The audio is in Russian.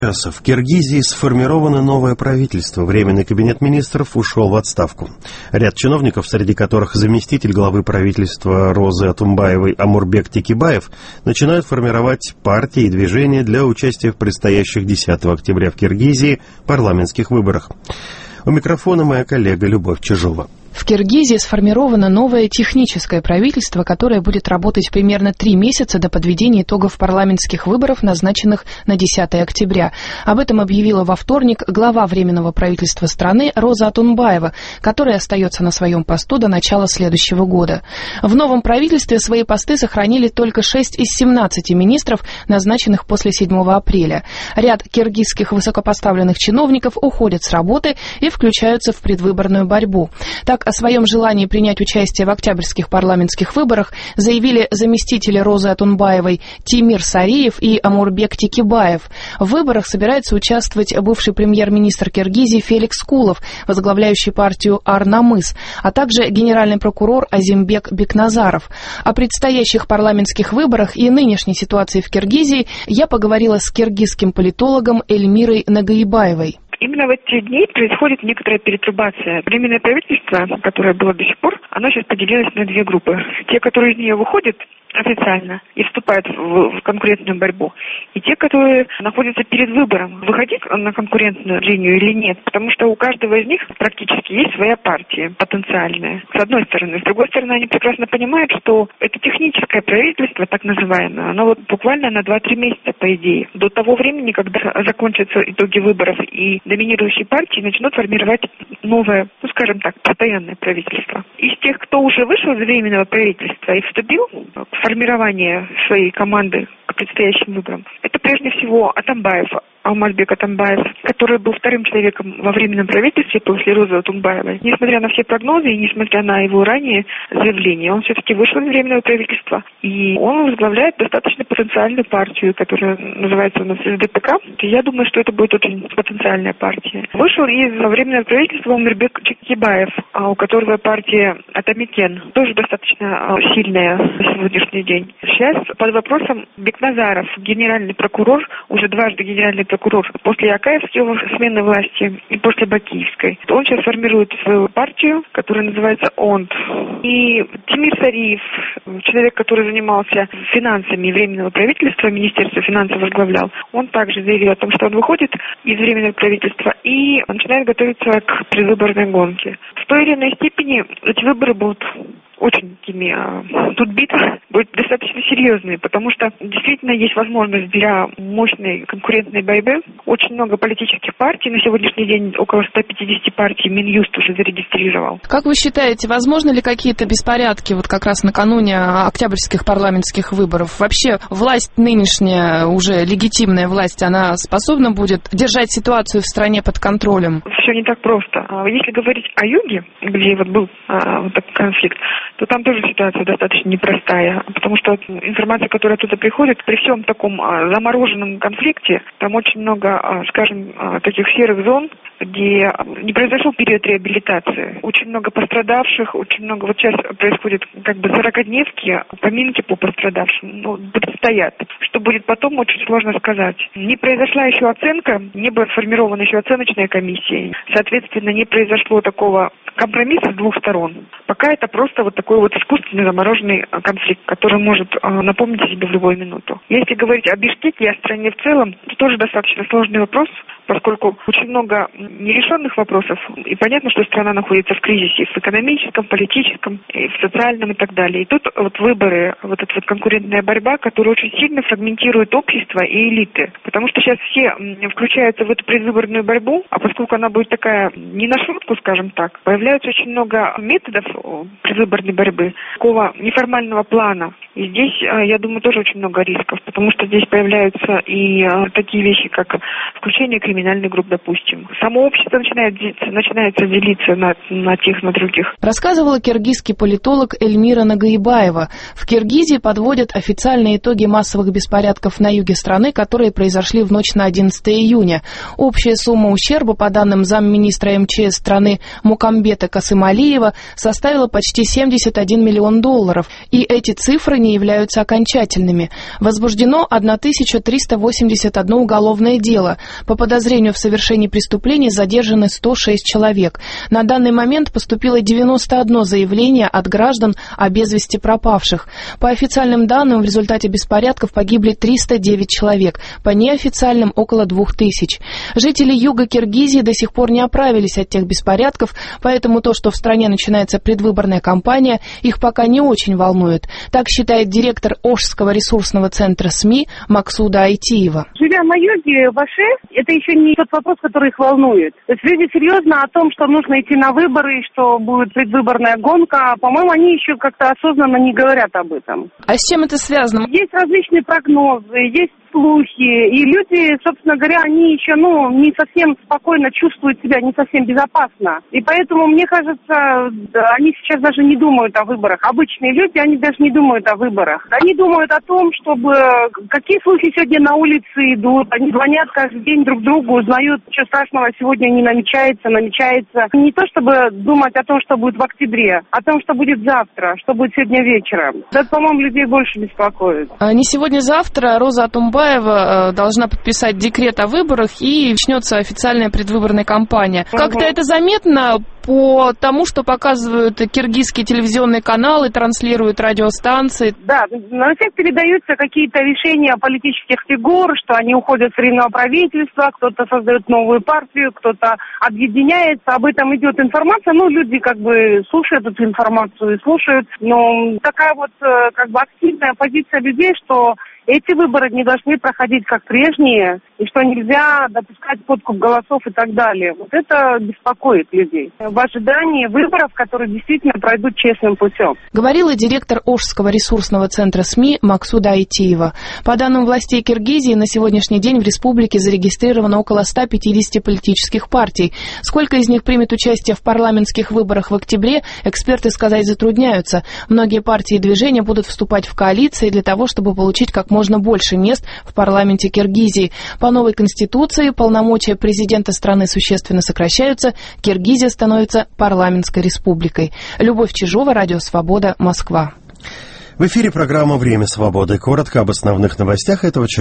В Киргизии сформировано новое правительство. Временный кабинет министров ушел в отставку. Ряд чиновников, среди которых заместитель главы правительства Розы Атунбаевой Омурбек Текебаев, начинают формировать партии и движения для участия в предстоящих 10 октября в Киргизии парламентских выборах. У микрофона моя коллега Любовь Чижова. В Киргизии сформировано новое техническое правительство, которое будет работать примерно 3 месяца до подведения итогов парламентских выборов, назначенных на 10 октября. Об этом объявила во вторник глава Временного правительства страны Роза Атунбаева, которая остается на своем посту до начала следующего года. В новом правительстве свои посты сохранили только 6 из 17 министров, назначенных после 7 апреля. Ряд киргизских высокопоставленных чиновников уходят с работы и включаются в предвыборную борьбу. Так, о своем желании принять участие в октябрьских парламентских выборах заявили заместители Розы Атунбаевой Тимир Сариев и Омурбек Текебаев. В выборах собирается участвовать бывший премьер-министр Киргизии Феликс Кулов, возглавляющий партию Ар-Намыс, а также генеральный прокурор Азимбек Бекназаров. О предстоящих парламентских выборах и нынешней ситуации в Киргизии я поговорила с киргизским политологом Эльмирой Нагаибаевой. Именно в эти дни происходит некоторая перетрубация. Временное правительство, которое было до сих пор, оно сейчас поделилось на 2 группы. Те, которые из нее выходят официально и вступают в конкурентную борьбу, и те, которые находятся перед выбором, выходить на конкурентную линию или нет, потому что у каждого из них практически есть своя партия потенциальная, с одной стороны. С другой стороны, они прекрасно понимают, что это техническое правительство, так называемое, оно вот буквально на 2-3 месяца, по идее, до того времени, когда закончатся итоги выборов и доминирующие партии начнут формировать новое, скажем так, постоянное правительство. Из тех, кто уже вышел из временного правительства и вступил в формирование своей команды к предстоящим выборам, это прежде всего Атамбаев, Алмазбек Атамбаев, который был вторым человеком во временном правительстве после Розы Атунбаевой. Несмотря на все прогнозы и несмотря на его ранние заявления, он все-таки вышел из временного правительства. И он возглавляет достаточно потенциальную партию, которая называется у нас СДПК. И я думаю, что это будет очень потенциальная партия. Вышел из временного правительства Омурбек Текебаев, у которого партия Атамекен, тоже достаточно сильная на сегодняшний день. Сейчас под вопросом Бекназаров, генеральный прокурор, уже дважды генеральный прокурор после Акаевской смены власти и после Бакиевской. Он сейчас формирует свою партию, которая называется ОНД. И Тимир Сариев, человек, который занимался финансами временного правительства, Министерство финансов возглавлял, он также заявил о том, что он выходит из временного правительства и начинает готовиться к предвыборной гонке. В той или иной степени эти выборы будут очень такими, тут битва будет достаточно серьезной, потому что действительно есть возможность для мощной конкурентной борьбы. Очень много политических партий, на сегодняшний день около 150 партий Минюст уже зарегистрировал. Как вы считаете, возможны ли какие-то беспорядки вот как раз накануне октябрьских парламентских выборов? Вообще власть нынешняя, уже легитимная власть, она способна будет держать ситуацию в стране под контролем? Все не так просто. Если говорить о юге, где вот был вот такой конфликт, то там тоже ситуация достаточно непростая, потому что информация, которая оттуда приходит, при всем таком замороженном конфликте, там очень много, скажем, таких серых зон, где не произошел период реабилитации. Очень много пострадавших, очень много, вот сейчас происходит как бы 40-дневки, поминки по пострадавшим, предстоят. Что будет потом, очень сложно сказать. Не произошла еще оценка, не была сформирована еще оценочная комиссия. Соответственно, не произошло такого компромисса с 2 сторон. Пока это просто вот такой вот искусственный замороженный конфликт, который может напомнить о себе в любую минуту. Если говорить о Бишкеке и о стране в целом, это тоже достаточно сложный вопрос, поскольку очень много нерешенных вопросов. И понятно, что страна находится в кризисе в экономическом, политическом, и в социальном и так далее. И тут вот выборы, вот эта вот конкурентная борьба, которая очень сильно фрагментирует общество и элиты. Потому что сейчас все включаются в эту предвыборную борьбу, а поскольку она будет такая не на шутку, скажем так, появляется очень много методов предвыборной борьбы, такого неформального плана. И здесь, я думаю, тоже очень много рисков, потому что здесь появляются и такие вещи, как включение криминальных групп, допустим. Само общество начинается делиться на тех, на других. Рассказывала киргизский политолог Эльмира Нагаибаева. В Киргизии подводят официальные итоги массовых беспорядков на юге страны, которые произошли в ночь на 11 июня. Общая сумма ущерба, по данным замминистра МЧС страны Мукамбета Касымалиева, составила почти $71 миллион. И эти цифры расследования являются окончательными. Возбуждено 1381 уголовное дело. По подозрению в совершении преступлений задержаны 106 человек. На данный момент поступило 91 заявление от граждан о без вести пропавших. По официальным данным, в результате беспорядков погибли 309 человек, по неофициальным около 2000. Жители юга Киргизии до сих пор не оправились от тех беспорядков, поэтому то, что в стране начинается предвыборная кампания, их пока не очень волнует. Так считает директор Ошского ресурсного центра СМИ Максуда Айтиева. Живя на юге, в Оше, это еще не тот вопрос, который их волнует. То есть люди серьезно о том, что нужно идти на выборы, что будет предвыборная гонка, по-моему, они еще как-то осознанно не говорят об этом. А с чем это связано? Есть различные прогнозы, есть слухи, и люди, собственно говоря, они еще, не совсем спокойно чувствуют себя, не совсем безопасно. И поэтому, мне кажется, они сейчас даже не думают о выборах. Обычные люди, они даже не думают о выборах. Они думают о том, чтобы... Какие слухи сегодня на улице идут, они звонят каждый день друг другу, узнают, что страшного сегодня не намечается. Не то, чтобы думать о том, что будет в октябре, а о том, что будет завтра, что будет сегодня вечером. Это, по-моему, людей больше беспокоит. Не сегодня-завтра Роза Атумбаева должна подписать декрет о выборах, и начнется официальная предвыборная кампания. Как-то это заметно по тому, что показывают киргизские телевизионные каналы, транслируют радиостанции. Да, на всех передаются какие-то решения политических фигур, что они уходят с временного правительства, кто-то создает новую партию, кто-то объединяется. Об этом идет информация. Люди слушают эту информацию и слушают. Но такая активная позиция людей, что эти выборы не должны проходить как прежние, и что нельзя допускать подкуп голосов и так далее. Вот это беспокоит людей. В ожидании выборов, которые действительно пройдут честным путем. Говорила директор Ошского ресурсного центра СМИ Максуда Айтиева. По данным властей Киргизии, на сегодняшний день в республике зарегистрировано около 150 политических партий. Сколько из них примет участие в парламентских выборах в октябре, эксперты сказать затрудняются. Многие партии и движения будут вступать в коалиции для того, чтобы получить как можно больше мест в парламенте Киргизии. По новой конституции полномочия президента страны существенно сокращаются, Киргизия становится парламентской республикой. Любовь Чижова, Радио Свобода, Москва. В эфире программа «Время свободы». Коротко об основных новостях этого часа.